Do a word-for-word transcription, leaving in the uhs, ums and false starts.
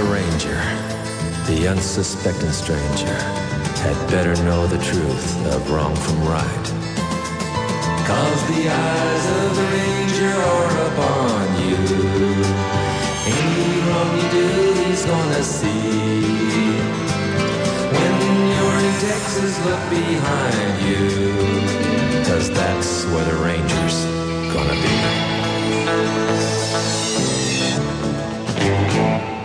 ranger, the unsuspecting stranger, had better know the truth of wrong from right. Cause the eyes of the ranger are upon you. Any wrong you do, he's gonna see. When you're in Texas, look behind you, cause that's where the ranger's gonna be.